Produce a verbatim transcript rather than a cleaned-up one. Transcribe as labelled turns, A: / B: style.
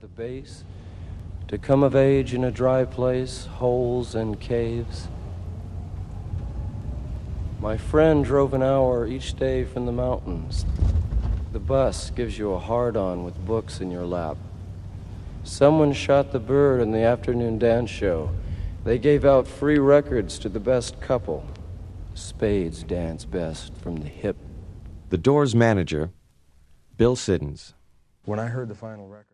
A: the base, to come of age in a dry place, holes and caves. My friend drove an hour each day from the mountains. The bus gives you a hard-on with books in your lap. Someone shot the bird in the afternoon dance show. They gave out free records to the best couple. Spades dance best from the hip.
B: The Doors manager, Bill Siddons.
C: When I heard the final record...